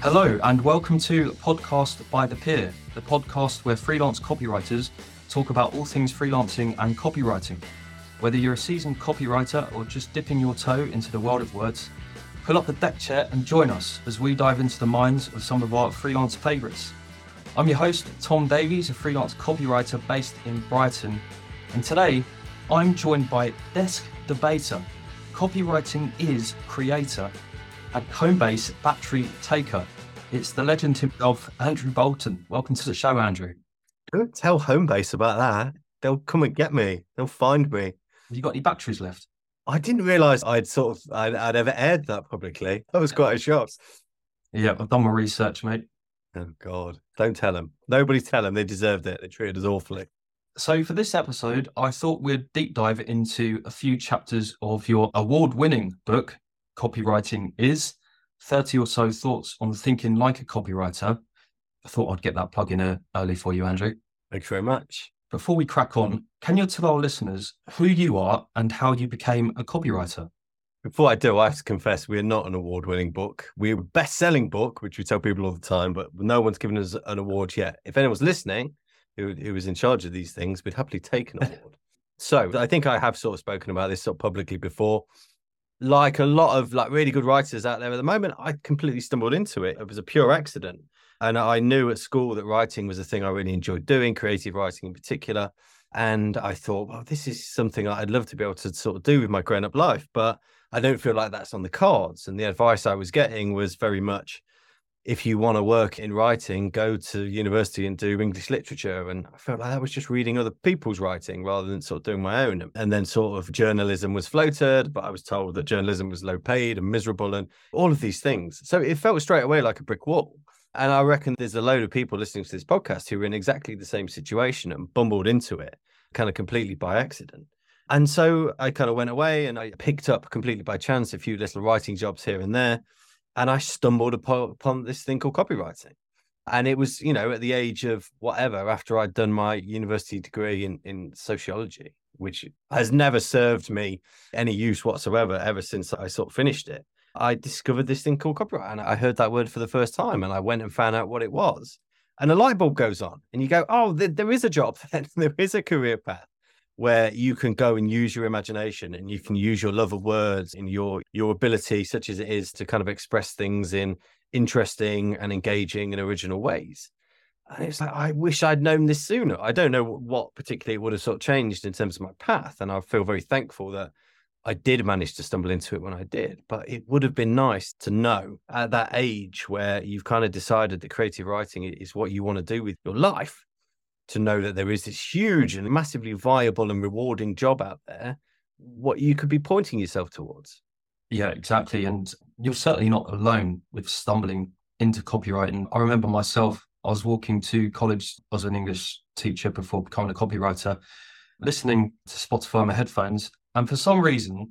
Hello, and welcome to Podcast by the Peer, the podcast where freelance copywriters talk about all things freelancing and copywriting. Whether you're a seasoned copywriter or just dipping your toe into the world of words, pull up the deck chair and join us as we dive into the minds of some of our freelance favourites. I'm your host, Tom Davies, a freelance copywriter based in Brighton, and today I'm joined by desk debater, copywriting is creator, and Homebase battery taker. It's the legend himself, Andrew Bolton. Welcome to the show, Andrew. Don't tell Homebase about that. They'll come and get me. They'll find me. Have you got any batteries left? I didn't realise I'd ever aired that publicly. That was quite a shock. Yeah, I've done my research, mate. Oh, God. Don't tell them. Nobody tell them. They deserved it. They treated us awfully. So for this episode, I thought we'd deep dive into a few chapters of your award-winning book, Copywriting Is, 30 or so thoughts on thinking like a copywriter. I thought I'd get that plug in early for you, Andrew. Thanks very much. Before we crack on, can you tell our listeners who you are and how you became a copywriter? Before I do, I have to confess, we're not an award-winning book. We're a best-selling book, which we tell people all the time, but no one's given us an award yet. If anyone's listening who was in charge of these things, we'd happily take an award. So I think I have sort of spoken about this sort of publicly before. Like a lot of really good writers out there at the moment, I completely stumbled into it. It was a pure accident. And I knew at school that writing was a thing I really enjoyed doing, creative writing in particular. And I thought, well, this is something I'd love to be able to sort of do with my grown-up life, but I don't feel like that's on the cards. And the advice I was getting was very much, if you want to work in writing, go to university and do English literature. And I felt like I was just reading other people's writing rather than sort of doing my own. And then sort of journalism was floated, but I was told that journalism was low paid and miserable and all of these things. So it felt straight away like a brick wall. And I reckon there's a load of people listening to this podcast who are in exactly the same situation and bumbled into it kind of completely by accident. And so I kind of went away and I picked up completely by chance a few little writing jobs here and there. And I stumbled upon this thing called copywriting. And it was, at the age of whatever, after I'd done my university degree in sociology, which has never served me any use whatsoever ever since I sort of finished it. I discovered this thing called copyright, and I heard that word for the first time, and I went and found out what it was. And a light bulb goes on, and you go, oh, there is a job, there is a career path where you can go and use your imagination and you can use your love of words and your ability, such as it is, to kind of express things in interesting and engaging and original ways. And it's like, I wish I'd known this sooner. I don't know what particularly would have sort of changed in terms of my path. And I feel very thankful that I did manage to stumble into it when I did. But it would have been nice to know at that age where you've kind of decided that creative writing is what you want to do with your life, to know that there is this huge and massively viable and rewarding job out there, what you could be pointing yourself towards. Yeah, exactly. And you're certainly not alone with stumbling into copywriting. I remember myself, I was walking to college as an English teacher before becoming a copywriter, listening to Spotify on my headphones. And for some reason,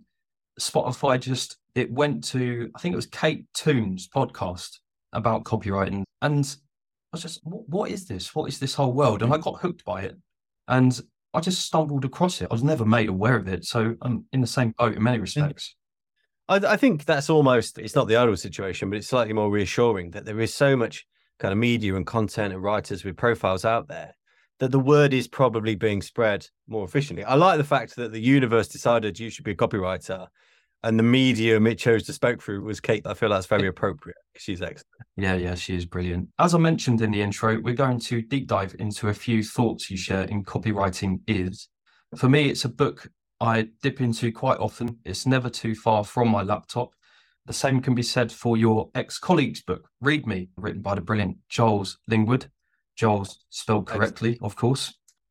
Spotify it went to, I think it was Kate Toon's podcast about copywriting. And I was just, what is this? What is this whole world? And I got hooked by it. And I just stumbled across it. I was never made aware of it. So I'm in the same boat in many respects. I think that's almost, it's not the ideal situation, but it's slightly more reassuring that there is so much kind of media and content and writers with profiles out there that the word is probably being spread more efficiently. I like the fact that the universe decided you should be a copywriter and the medium it chose to spoke through was Kate. I feel that's very appropriate. She's excellent. Yeah, she is brilliant. As I mentioned in the intro, we're going to deep dive into a few thoughts you share in Copywriting Is. For me, it's a book I dip into quite often. It's never too far from my laptop. The same can be said for your ex-colleague's book, Read Me, written by the brilliant Giles Lingwood. Giles spelled correctly, of course.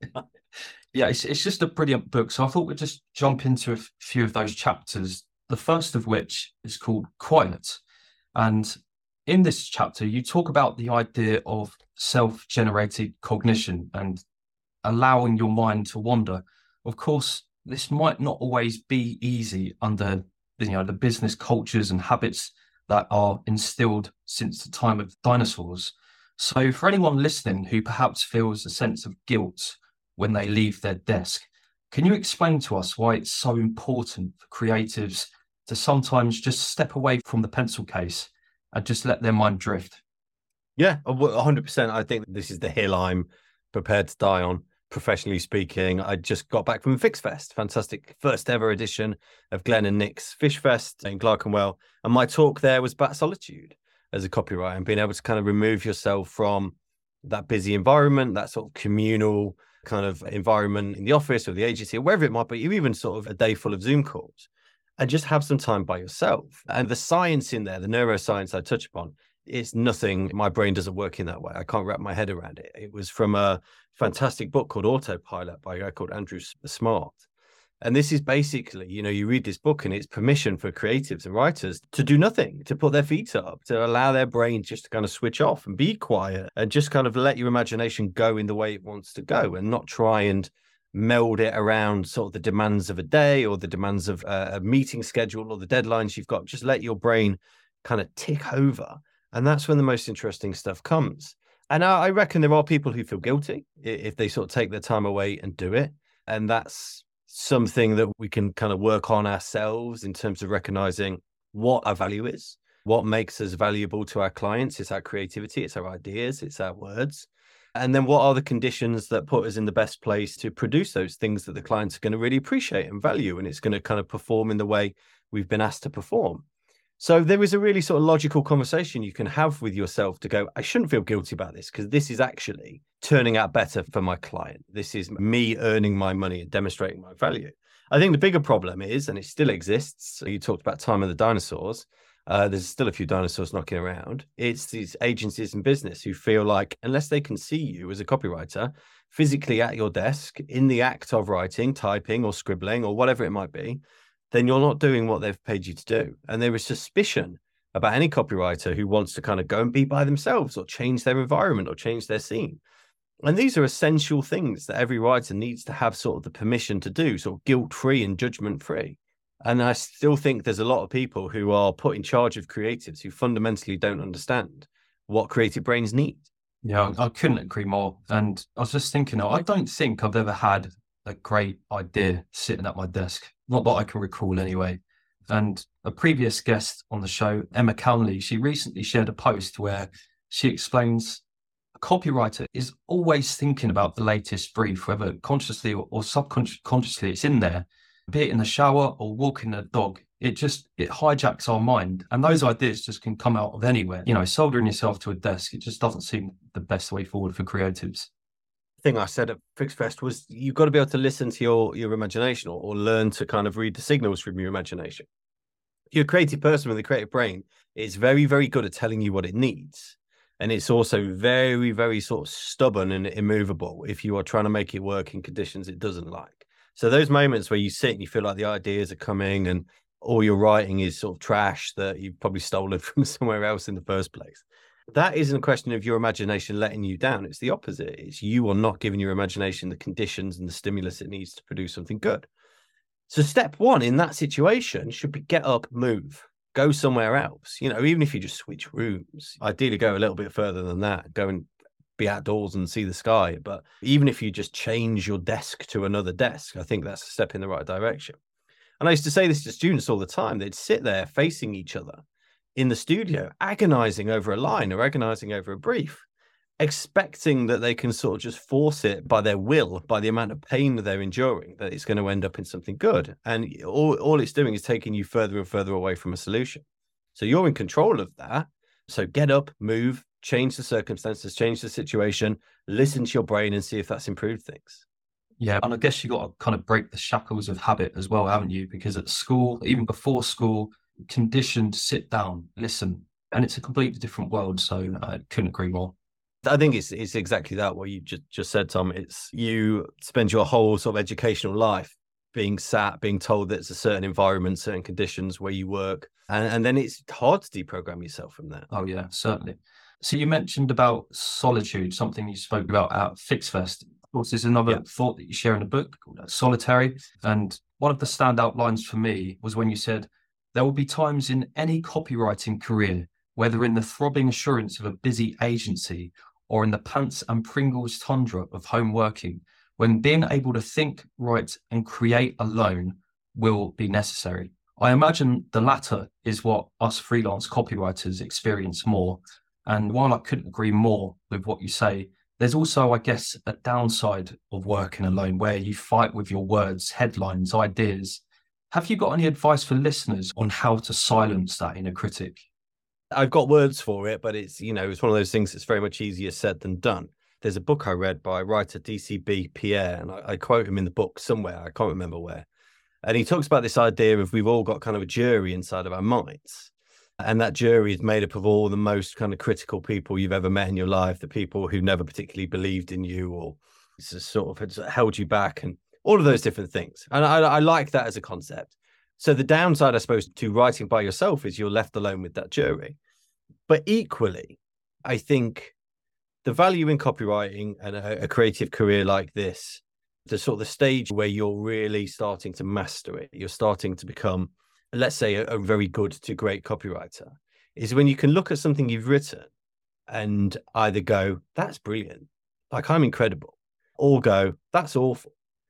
Yeah, it's just a brilliant book. So I thought we'd just jump into a few of those chapters. The first of which is called Quiet. And in this chapter, you talk about the idea of self-generated cognition and allowing your mind to wander. Of course, this might not always be easy under the business cultures and habits that are instilled since the time of dinosaurs. So for anyone listening who perhaps feels a sense of guilt when they leave their desk, can you explain to us why it's so important for creatives to sometimes just step away from the pencil case and just let their mind drift? Yeah, 100%. I think this is the hill I'm prepared to die on, professionally speaking. I just got back from Fix Fest, fantastic first ever edition of Glenn and Nick's Fish Fest in Clerkenwell. And my talk there was about solitude as a copywriter and being able to kind of remove yourself from that busy environment, that sort of communal kind of environment in the office or the agency or wherever it might be, even sort of a day full of Zoom calls, and just have some time by yourself. And the science in there, the neuroscience I touch upon, it's nothing. My brain doesn't work in that way. I can't wrap my head around it. It was from a fantastic book called Autopilot by a guy called Andrew Smart. And this is basically, you read this book and it's permission for creatives and writers to do nothing, to put their feet up, to allow their brain just to kind of switch off and be quiet and just kind of let your imagination go in the way it wants to go and not try and meld it around sort of the demands of a day or the demands of a meeting schedule or the deadlines you've got. Just let your brain kind of tick over. And that's when the most interesting stuff comes. And I reckon there are people who feel guilty if they sort of take their time away and do it. And that's something that we can kind of work on ourselves in terms of recognizing what our value is, what makes us valuable to our clients. It's our creativity, it's our ideas, it's our words. And then what are the conditions that put us in the best place to produce those things that the clients are going to really appreciate and value, and it's going to kind of perform in the way we've been asked to perform. So there is a really sort of logical conversation you can have with yourself to go, I shouldn't feel guilty about this because this is actually turning out better for my client. This is me earning my money and demonstrating my value. I think the bigger problem is, and it still exists, so you talked about Time of the Dinosaurs. There's still a few dinosaurs knocking around. It's these agencies and business who feel like unless they can see you as a copywriter physically at your desk in the act of writing, typing or scribbling or whatever it might be, then you're not doing what they've paid you to do. And there is suspicion about any copywriter who wants to kind of go and be by themselves or change their environment or change their scene. And these are essential things that every writer needs to have sort of the permission to do, sort of guilt-free and judgment-free. And I still think there's a lot of people who are put in charge of creatives who fundamentally don't understand what creative brains need. Yeah, I couldn't agree more. And I was just thinking, I don't think I've ever had a great idea sitting at my desk. Not that I can recall anyway. And a previous guest on the show, Emma Cownley, she recently shared a post where she explains a copywriter is always thinking about the latest brief, whether consciously or subconsciously it's in there, be it in the shower or walking the dog. It hijacks our mind. And those ideas just can come out of anywhere. Soldering yourself to a desk, it just doesn't seem the best way forward for creatives. Thing I said at Fix Fest was you've got to be able to listen to your imagination or learn to kind of read the signals from your imagination. If you're a creative person with a creative brain, it's very, very good at telling you what it needs. And it's also very, very sort of stubborn and immovable if you are trying to make it work in conditions it doesn't like. So those moments where you sit and you feel like the ideas are coming and all your writing is sort of trash that you've probably stolen from somewhere else in the first place. That isn't a question of your imagination letting you down. It's the opposite. It's you are not giving your imagination the conditions and the stimulus it needs to produce something good. So step one in that situation should be get up, move, go somewhere else. Even if you just switch rooms, ideally go a little bit further than that, go and be outdoors and see the sky. But even if you just change your desk to another desk, I think that's a step in the right direction. And I used to say this to students all the time. They'd sit there facing each other in the studio, agonizing over a line or agonizing over a brief, expecting that they can sort of just force it by their will, by the amount of pain that they're enduring, that it's going to end up in something good. And all it's doing is taking you further and further away from a solution. So you're in control of that. So get up, move, change the circumstances, change the situation, listen to your brain and see if that's improved things. Yeah, and I guess you got to kind of break the shackles of habit as well, haven't you? Because at school, even before school, conditioned to sit down, listen, and it's a completely different world. So I couldn't agree more. I think it's exactly that, what you just said, Tom. It's you spend your whole sort of educational life being told that it's a certain environment, certain conditions where you work. And then it's hard to deprogram yourself from that. Oh, yeah, certainly. So you mentioned about solitude, something you spoke about at Fix Fest. Of course, there's another thought that you share in the book called Solitary. And one of the standout lines for me was when you said, there will be times in any copywriting career, whether in the throbbing assurance of a busy agency or in the pants and Pringles tundra of home working, when being able to think, write, and create alone will be necessary. I imagine the latter is what us freelance copywriters experience more. And while I couldn't agree more with what you say, there's also, I guess, a downside of working alone where you fight with your words, headlines, ideas. Have you got any advice for listeners on how to silence that inner critic? I've got words for it, but it's, it's one of those things that's very much easier said than done. There's a book I read by writer DCB Pierre, and I quote him in the book somewhere. I can't remember where. And he talks about this idea of we've all got kind of a jury inside of our minds. And that jury is made up of all the most kind of critical people you've ever met in your life, the people who never particularly believed in you or sort of held you back and all of those different things. And I like that as a concept. So the downside, I suppose, to writing by yourself is you're left alone with that jury. But equally, I think the value in copywriting and a creative career like this, the sort of the stage where you're really starting to master it, you're starting to become, let's say, a very good to great copywriter, is when you can look at something you've written and either go, that's brilliant, like I'm incredible, or go, that's awful.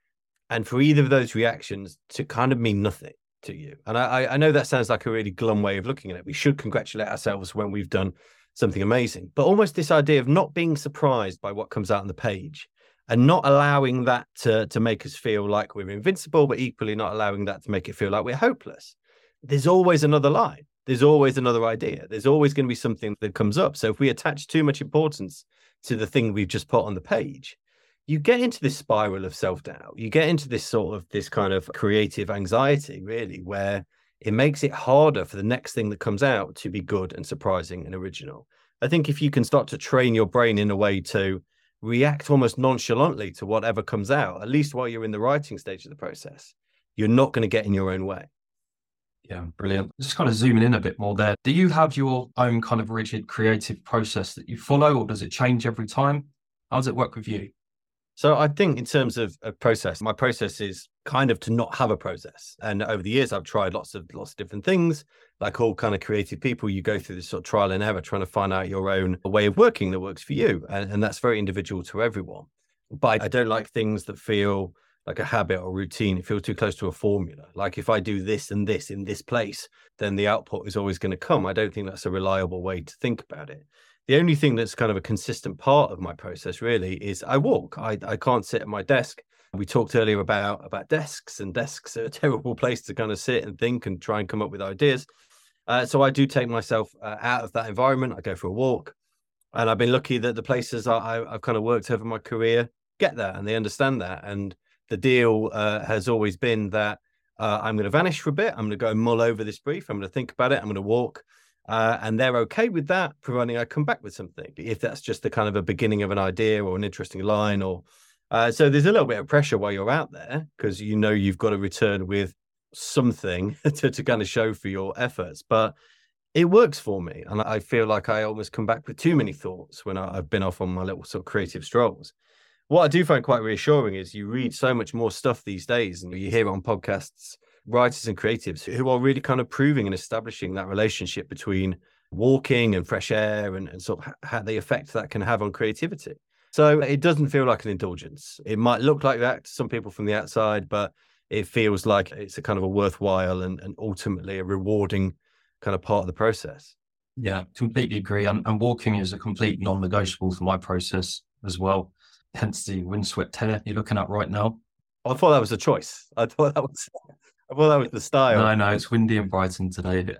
And for either of those reactions to kind of mean nothing to you. And I know that sounds like a really glum way of looking at it. We should congratulate ourselves when we've done something amazing, but almost this idea of not being surprised by what comes out on the page and not allowing that to make us feel like we're invincible, but equally not allowing that to make it feel like we're hopeless. There's always another line. There's always another idea. There's always going to be something that comes up. So if we attach too much importance to the thing we've just put on the page, you get into this spiral of self-doubt. You get into this kind of creative anxiety, really, where it makes it harder for the next thing that comes out to be good and surprising and original. I think if you can start to train your brain in a way to react almost nonchalantly to whatever comes out, at least while you're in the writing stage of the process, you're not going to get in your own way. Yeah, brilliant. Just kind of zooming in a bit more there. Do you have your own kind of rigid creative process that you follow, or does it change every time? How does it work with you? So I think in terms of a process, my process is kind of to not have a process. And over the years, I've tried lots of different things. Like all kind of creative people, you go through this sort of trial and error, trying to find out your own way of working that works for you. And that's very individual to everyone. But I don't like things that feel like a habit or routine. It feels too close to a formula. Like if I do this and this in this place, then the output is always going to come. I don't think that's a reliable way to think about it. The only thing that's kind of a consistent part of my process really is I walk. I can't sit at my desk. We talked earlier about desks, and desks are a terrible place to kind of sit and think and try and come up with ideas. So I do take myself out of that environment. I go for a walk, and I've been lucky that the places I've kind of worked over my career get that, and they understand that. And the deal has always been that I'm going to vanish for a bit. I'm going to go and mull over this brief. I'm going to think about it. I'm going to walk. And they're okay with that, providing I come back with something, if that's just the kind of a beginning of an idea or an interesting line. Or so there's a little bit of pressure while you're out there, because you've got to return with something to kind of show for your efforts. But it works for me. And I feel like I almost come back with too many thoughts when I've been off on my little sort of creative strolls. What I do find quite reassuring is you read so much more stuff these days, and you hear on podcasts writers and creatives who are really kind of proving and establishing that relationship between walking and fresh air and sort of how the effect that can have on creativity. So it doesn't feel like an indulgence. It might look like that to some people from the outside, but it feels like it's a kind of a worthwhile and ultimately a rewarding kind of part of the process. Yeah, completely agree. And walking is a complete non-negotiable for my process as well. Hence the windswept tear you're looking at right now. I thought that was a choice. I thought that was the style. No, it's windy in Brighton today.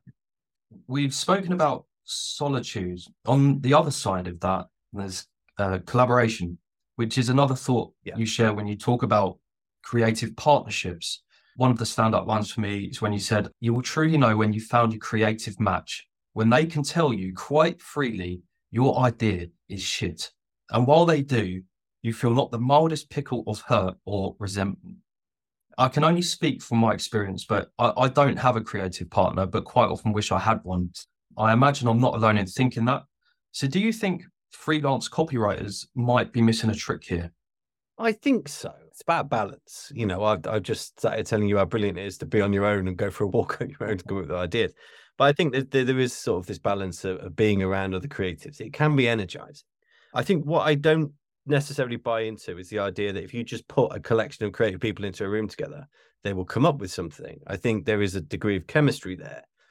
We've spoken about solitude. On the other side of that, there's collaboration, which is another thought you share when you talk about creative partnerships. One of the stand-up lines for me is when you said, you will truly know when you found your creative match, when they can tell you quite freely your idea is shit. And while they do, you feel not the mildest pickle of hurt or resentment. I can only speak from my experience, but I don't have a creative partner, but quite often wish I had one. I imagine I'm not alone in thinking that. So do you think freelance copywriters might be missing a trick here? I think so. It's about balance. I've just started telling you how brilliant it is to be on your own and go for a walk on your own to come up with ideas. But I think that there is sort of this balance of being around other creatives. It can be energizing. I think what I don't necessarily buy into is the idea that if you just put a collection of creative people into a room together, they will come up with something. I think there is a degree of chemistry there,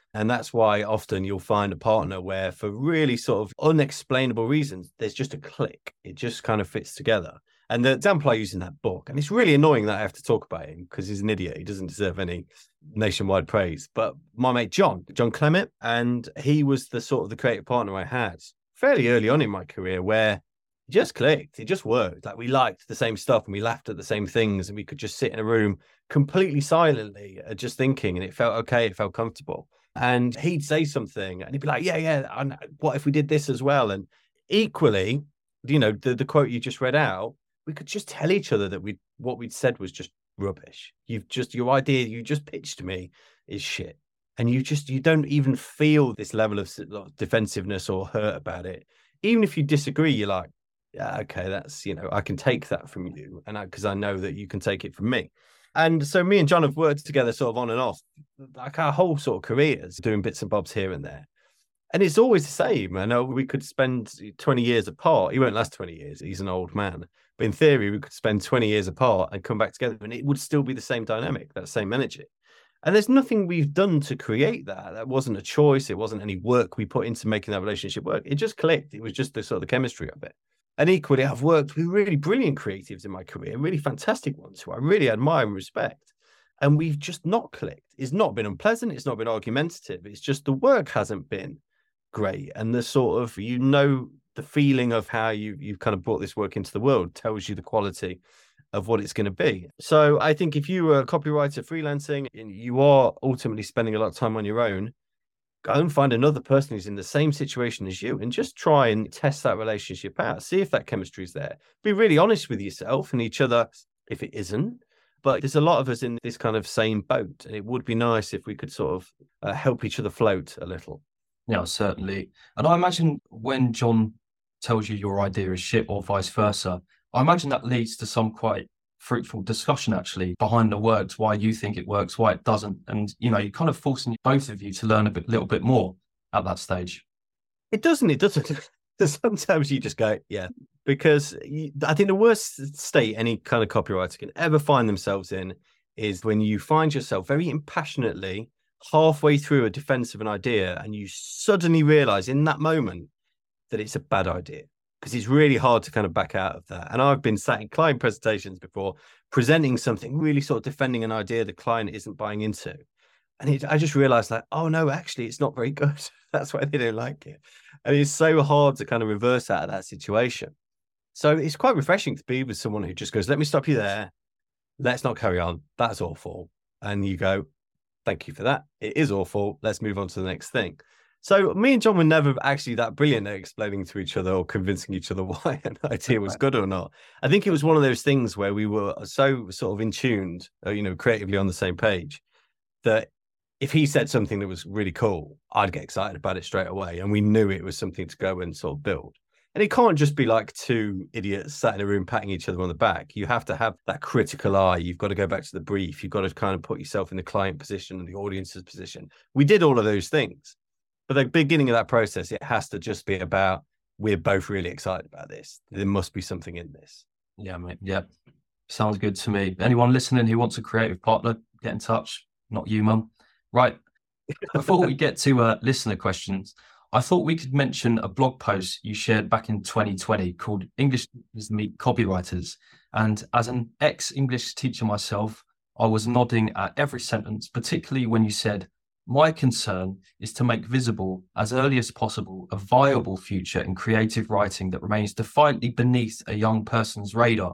And that's why often you'll find a partner where, for really sort of unexplainable reasons, there's just a click. It just kind of fits together. And the example I use in that book, and it's really annoying that I have to talk about him because he's an idiot. He doesn't deserve any nationwide praise. But my mate John Clement, and he was the sort of the creative partner I had fairly early on in my career, where it just clicked. It just worked. Like, we liked the same stuff and we laughed at the same things, and we could just sit in a room completely silently, just thinking, and it felt okay. It felt comfortable. And he'd say something and he'd be like, yeah, what if we did this as well? And equally, the quote you just read out, we could just tell each other that what we'd said was just rubbish. Your idea you just pitched to me is shit. And you don't even feel this level of defensiveness or hurt about it. Even if you disagree, you're like, yeah, okay, that's, I can take that from you. And because I know that you can take it from me. And so me and John have worked together sort of on and off, like our whole sort of careers, doing bits and bobs here and there. And it's always the same. I know we could spend 20 years apart. He won't last 20 years. He's an old man. But in theory, we could spend 20 years apart and come back together, and it would still be the same dynamic, that same energy. And there's nothing we've done to create that. That wasn't a choice. It wasn't any work we put into making that relationship work. It just clicked. It was just the sort of the chemistry of it. And equally, I've worked with really brilliant creatives in my career, really fantastic ones who I really admire and respect. And we've just not clicked. It's not been unpleasant. It's not been argumentative. It's just the work hasn't been great. And the sort of, the feeling of how you've kind of brought this work into the world tells you the quality of what it's going to be. So I think if you were a copywriter freelancing and you are ultimately spending a lot of time on your own, go and find another person who's in the same situation as you and just try and test that relationship out. See if that chemistry is there. Be really honest with yourself and each other if it isn't. But there's a lot of us in this kind of same boat, and it would be nice if we could sort of help each other float a little. Yeah, certainly. And I imagine when John tells you your idea is shit or vice versa, I imagine that leads to some quite fruitful discussion actually behind the works, why you think it works, why it doesn't. And, you're kind of forcing both of you to learn a little bit more at that stage. It doesn't. Sometimes you just go, yeah, because I think the worst state any kind of copywriter can ever find themselves in is when you find yourself very impassionately halfway through a defense of an idea and you suddenly realize in that moment that it's a bad idea. Because it's really hard to kind of back out of that. And I've been sat in client presentations before, presenting something, really sort of defending an idea the client isn't buying into. And I just realized like, oh no, actually, it's not very good. That's why they don't like it. And it's so hard to kind of reverse out of that situation. So it's quite refreshing to be with someone who just goes, let me stop you there. Let's not carry on. That's awful. And you go, thank you for that. It is awful. Let's move on to the next thing. So me and John were never actually that brilliant at explaining to each other or convincing each other why an idea was good or not. I think it was one of those things where we were so sort of in tuned, creatively on the same page, that if he said something that was really cool, I'd get excited about it straight away. And we knew it was something to go and sort of build. And it can't just be like two idiots sat in a room patting each other on the back. You have to have that critical eye. You've got to go back to the brief. You've got to kind of put yourself in the client position and the audience's position. We did all of those things. But the beginning of that process, it has to just be about, we're both really excited about this. There must be something in this. Yeah, mate. Yeah. Sounds good to me. Anyone listening who wants a creative partner, get in touch. Not you, Mum. Right. Before we get to listener questions, I thought we could mention a blog post you shared back in 2020 called English Teachers Meet Copywriters. And as an ex-English teacher myself, I was nodding at every sentence, particularly when you said, my concern is to make visible as early as possible a viable future in creative writing that remains defiantly beneath a young person's radar.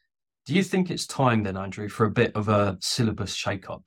Do you think it's time then, Andrew, for a bit of a syllabus shake-up?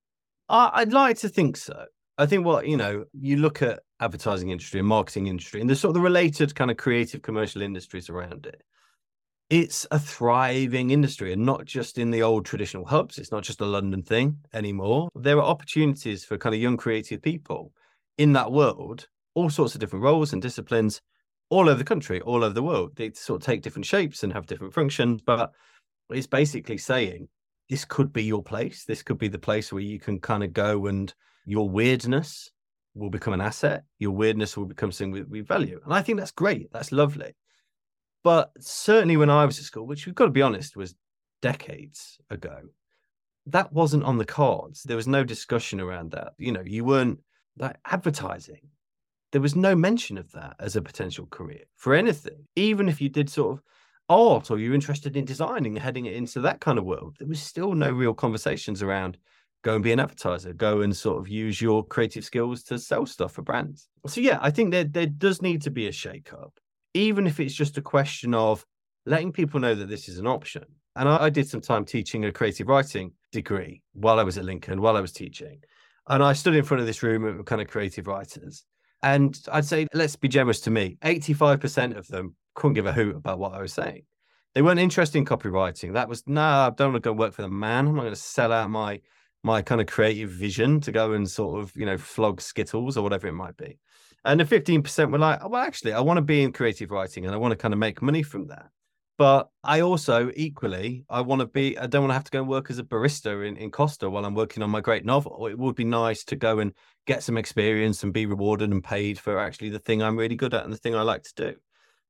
I'd like to think so. I think you look at advertising industry and marketing industry and the sort of the related kind of creative commercial industries around it. It's a thriving industry, and not just in the old traditional hubs. It's not just a London thing anymore. There are opportunities for kind of young creative people in that world, all sorts of different roles and disciplines all over the country, all over the world. They sort of take different shapes and have different functions, but it's basically saying this could be your place. This could be the place where you can kind of go and your weirdness will become an asset. Your weirdness will become something we value. And I think that's great. That's lovely. But certainly when I was at school, which we've got to be honest, was decades ago, that wasn't on the cards. There was no discussion around that. You weren't like advertising. There was no mention of that as a potential career for anything. Even if you did sort of art or you're interested in designing, heading it into that kind of world, there was still no real conversations around go and be an advertiser, go and sort of use your creative skills to sell stuff for brands. So yeah, I think there does need to be a shake-up, even if it's just a question of letting people know that this is an option. And I did some time teaching a creative writing degree while I was at Lincoln, while I was teaching. And I stood in front of this room of kind of creative writers. And I'd say, let's be generous to me, 85% of them couldn't give a hoot about what I was saying. They weren't interested in copywriting. That was, I don't want to go work for the man. I'm not going to sell out my kind of creative vision to go and sort of, flog Skittles or whatever it might be. And the 15% were like, well, actually, I want to be in creative writing and I want to kind of make money from that. But I also equally, I don't want to have to go and work as a barista in Costa while I'm working on my great novel. It would be nice to go and get some experience and be rewarded and paid for actually the thing I'm really good at and the thing I like to do.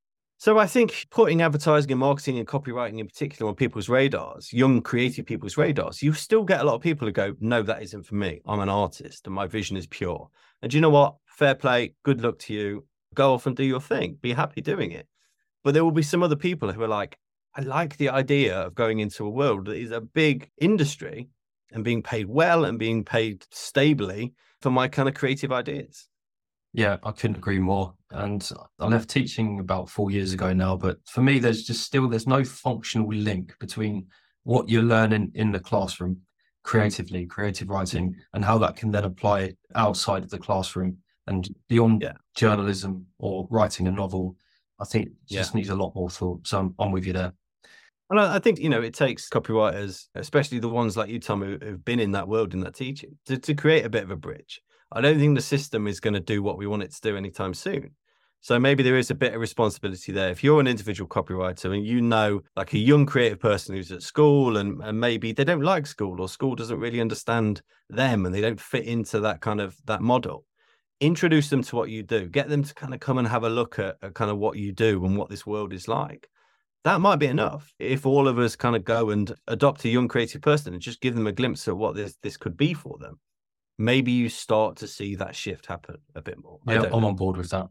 So I think putting advertising and marketing and copywriting in particular on people's radars, young creative people's radars, you still get a lot of people who go, no, that isn't for me. I'm an artist and my vision is pure. And do you know what? Fair play. Good luck to you. Go off and do your thing. Be happy doing it. But there will be some other people who are like, I like the idea of going into a world that is a big industry and being paid well and being paid stably for my kind of creative ideas. Yeah, I couldn't agree more. And I left teaching about 4 years ago now, but for me, there's no functional link between what you're learning in the classroom creatively, creative writing, and how that can then apply outside of the classroom and beyond journalism or writing a novel. I think it just needs a lot more thought. So I'm with you there. And I think, it takes copywriters, especially the ones like you, Tom, who've been in that world, in that teaching, to create a bit of a bridge. I don't think the system is going to do what we want it to do anytime soon. So maybe there is a bit of responsibility there. If you're an individual copywriter and like a young creative person who's at school and maybe they don't like school or school doesn't really understand them and they don't fit into that kind of that model, introduce them to what you do, get them to kind of come and have a look at kind of what you do and what this world is like. That might be enough if all of us kind of go and adopt a young creative person and just give them a glimpse of what this could be for them. Maybe you start to see that shift happen a bit more. Yeah, I'm on board with that.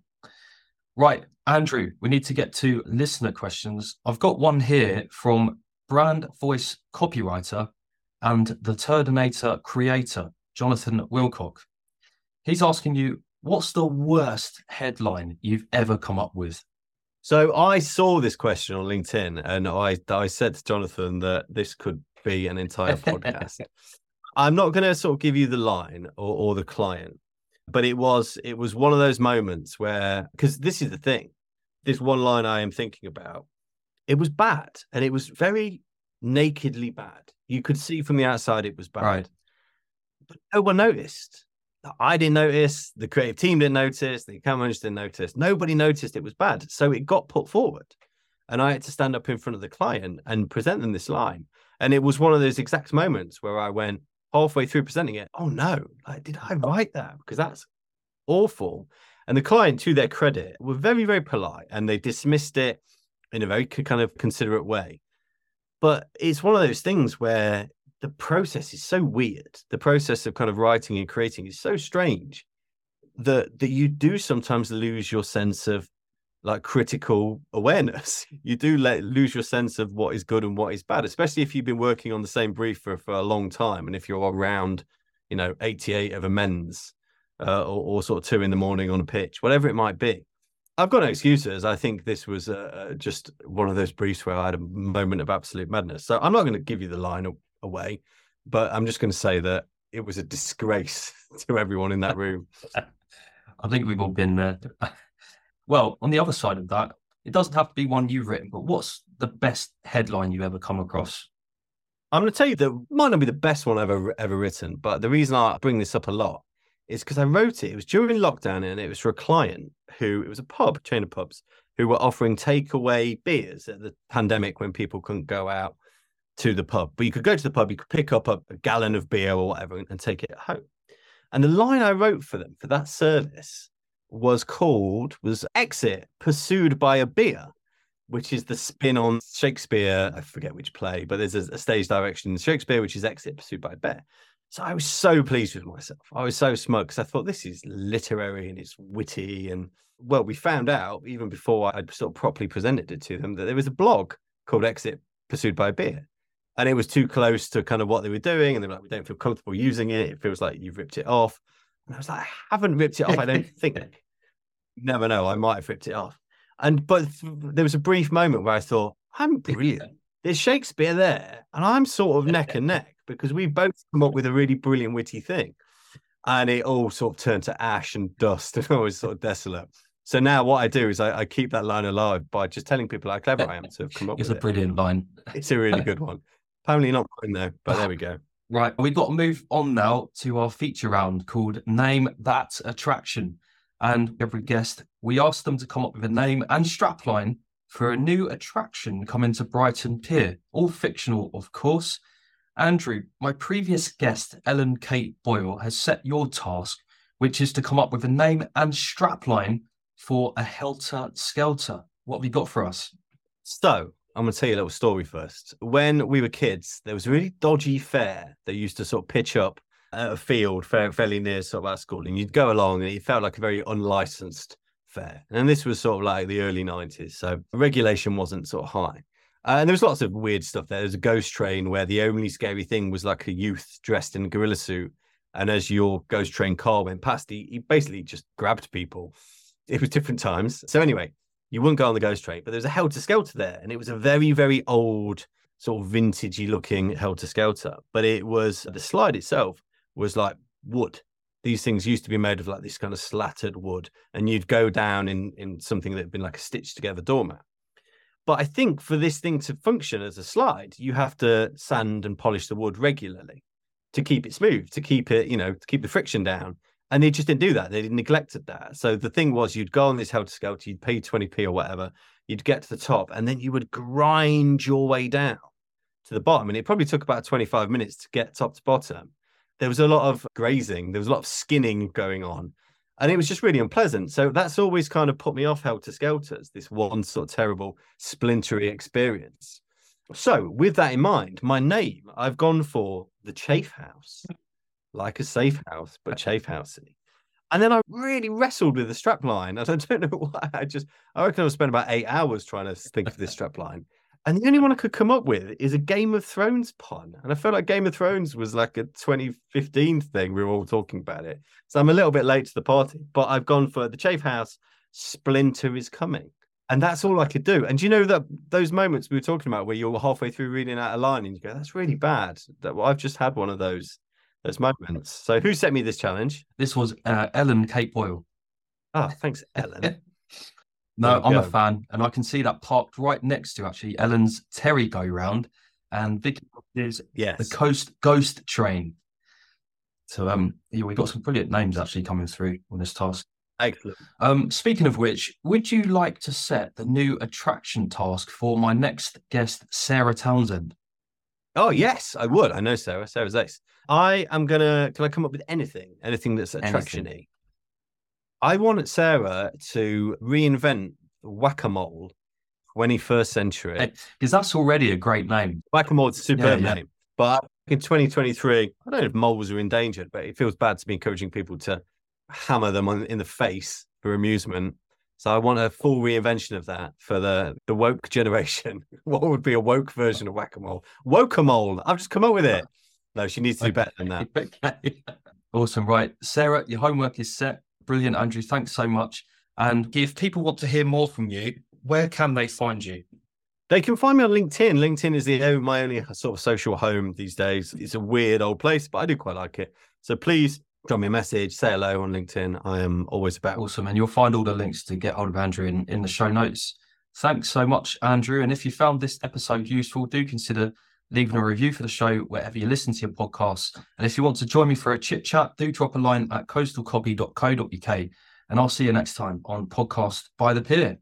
Right, Andrew, we need to get to listener questions. I've got one here from Brand Voice Copywriter and the Turdinator creator, Jonathan Wilcock. He's asking you, what's the worst headline you've ever come up with? So I saw this question on LinkedIn and I said to Jonathan that this could be an entire podcast. I'm not going to sort of give you the line or the client, but it was one of those moments where, because this is the thing, this one line I am thinking about, it was bad and it was very nakedly bad. You could see from the outside it was bad, right. But no one noticed. I didn't notice, the creative team didn't notice, the account managers didn't notice. Nobody noticed it was bad. So it got put forward. And I had to stand up in front of the client and present them this line. And it was one of those exact moments where I went halfway through presenting it, oh no, like, did I write that? Because that's awful. And the client, to their credit, were very, very polite and they dismissed it in a very kind of considerate way. But it's one of those things where the process is so weird. The process of kind of writing and creating is so strange that you do sometimes lose your sense of like critical awareness. You do lose your sense of what is good and what is bad, especially if you've been working on the same brief for a long time. And if you're around, 88 of a men's or sort of 2 a.m. on a pitch, whatever it might be. I've got no excuses. I think this was just one of those briefs where I had a moment of absolute madness. So I'm not going to give you the line away, but I'm just going to say that it was a disgrace to everyone in that room. I think we've all been there. Well, on the other side of that, it doesn't have to be one you've written, but what's the best headline you ever come across? I'm going to tell you that it might not be the best one I've ever written, but the reason I bring this up a lot is because I wrote it. It was during lockdown and it was for a client it was a chain of pubs, who were offering takeaway beers at the pandemic when people couldn't go out to the pub. But you could go to the pub, you could pick up a gallon of beer or whatever and take it home. And the line I wrote for them for that service was Exit Pursued by a Beer, which is the spin on Shakespeare. I forget which play, but there's a stage direction in Shakespeare, which is Exit Pursued by a Bear. So I was so pleased with myself. I was so smug because I thought this is literary and it's witty. And well, we found out even before I'd sort of properly presented it to them that there was a blog called Exit Pursued by a Beer. And it was too close to kind of what they were doing. And they were like, we don't feel comfortable using it. It feels like you've ripped it off. And I was like, I haven't ripped it off. I don't think. You never know. I might have ripped it off. But there was a brief moment where I thought, I'm brilliant. There's Shakespeare there. And I'm sort of neck and neck because we both come up with a really brilliant, witty thing. And it all sort of turned to ash and dust and I was sort of desolate. So now what I do is I keep that line alive by just telling people how clever I am to have come up with it. It's a brilliant line. It's a really good one. Apparently not mine though, but there we go. Right, we've got to move on now to our feature round called Name That Attraction. And every guest, we asked them to come up with a name and strapline for a new attraction coming to Brighton Pier, all fictional, of course. Andrew, my previous guest, Ellen Kate Boyle, has set your task, which is to come up with a name and strapline for a Helter Skelter. What have you got for us? So, I'm going to tell you a little story first. When we were kids, there was a really dodgy fair that used to sort of pitch up at a field fairly near sort of our school. And you'd go along and it felt like a very unlicensed fair. And this was sort of like the early 90s. So regulation wasn't sort of high. And there was lots of weird stuff there. There's a ghost train where the only scary thing was like a youth dressed in a gorilla suit. And as your ghost train car went past, he basically just grabbed people. It was different times. So anyway, you wouldn't go on the ghost train, but there was a Helter Skelter there. And it was a very, very old, sort of vintagey looking Helter Skelter. But it was, the slide itself was like wood. These things used to be made of like this kind of slattered wood. And you'd go down in something that had been like a stitched together doormat. But I think for this thing to function as a slide, you have to sand and polish the wood regularly to keep it smooth, to keep it, to keep the friction down. And they just didn't do that. They neglected that. So the thing was, you'd go on this Helter Skelter, you'd pay 20p or whatever, you'd get to the top, and then you would grind your way down to the bottom. And it probably took about 25 minutes to get top to bottom. There was a lot of grazing. There was a lot of skinning going on. And it was just really unpleasant. So that's always kind of put me off Helter Skelters, this one sort of terrible splintery experience. So with that in mind, my name, I've gone for the Chafe House. Like a safe house, but chafe housey. And then I really wrestled with the strapline. And I don't know why. I reckon I spent about 8 hours trying to think of this strapline. And the only one I could come up with is a Game of Thrones pun. And I felt like Game of Thrones was like a 2015 thing. We were all talking about it. So I'm a little bit late to the party, but I've gone for the Chafe House, Splinter is coming. And that's all I could do. And do you know that those moments we were talking about where you're halfway through reading out a line and you go, that's really bad. I've just had one of those moments. So who set me this challenge? This was Ellen Kate Boyle. Ah, thanks, Ellen. No, I'm a fan, and I can see that parked right next to actually Ellen's Terry Go Round, and Vicky is the Coast Ghost Train. So we got some brilliant names actually coming through on this task. Excellent. Speaking of which, would you like to set the new attraction task for my next guest, Sarah Townsend? Oh yes, I would. I know Sarah. Sarah's ace. Can I come up with anything that's attraction-y? I want Sarah to reinvent whack-a-mole 21st century. Because that's already a great name. Whack-a-mole's a superb name. But in 2023, I don't know if moles are endangered, but it feels bad to be encouraging people to hammer them in the face for amusement. So I want a full reinvention of that for the woke generation. What would be a woke version of whack-a-mole? Woke-a-mole. I've just come up with it. No, she needs to do better than that. Okay. Awesome. Right. Sarah, your homework is set. Brilliant, Andrew. Thanks so much. And if people want to hear more from you, where can they find you? They can find me on LinkedIn. LinkedIn is my only sort of social home these days. It's a weird old place, but I do quite like it. So please drop me a message, say hello on LinkedIn. I am always about. Awesome. And you'll find all the links to get hold of Andrew in the show notes. Thanks so much, Andrew. And if you found this episode useful, do consider leaving a review for the show wherever you listen to your podcasts. And if you want to join me for a chit chat, do drop a line at coastalcopy.co.uk. And I'll see you next time on Podcast by the Pier.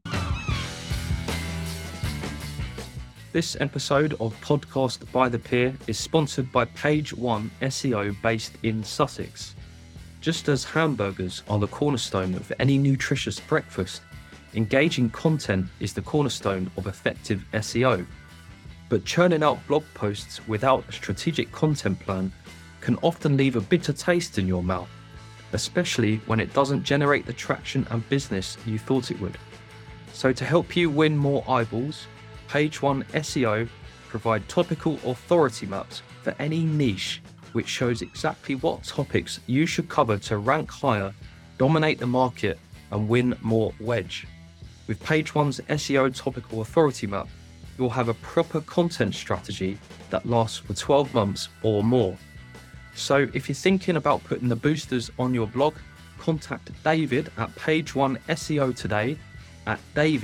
This episode of Podcast by the Pier is sponsored by Page One SEO based in Sussex. Just as hamburgers are the cornerstone of any nutritious breakfast, engaging content is the cornerstone of effective SEO. But churning out blog posts without a strategic content plan can often leave a bitter taste in your mouth, especially when it doesn't generate the traction and business you thought it would. So to help you win more eyeballs, Page One SEO provide topical authority maps for any niche, which shows exactly what topics you should cover to rank higher, dominate the market, and win more wedge. With Page One's SEO topical authority map, you'll have a proper content strategy that lasts for 12 months or more. So if you're thinking about putting the boosters on your blog, contact David at Page One SEO today at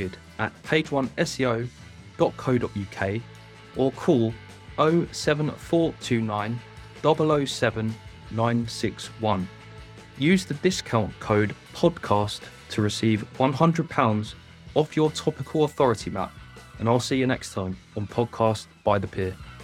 david@pageoneseo.co.uk or call 07429 007 961. Use the discount code podcast to receive £100 off your topical authority map, and I'll see you next time on Podcast by the Peer.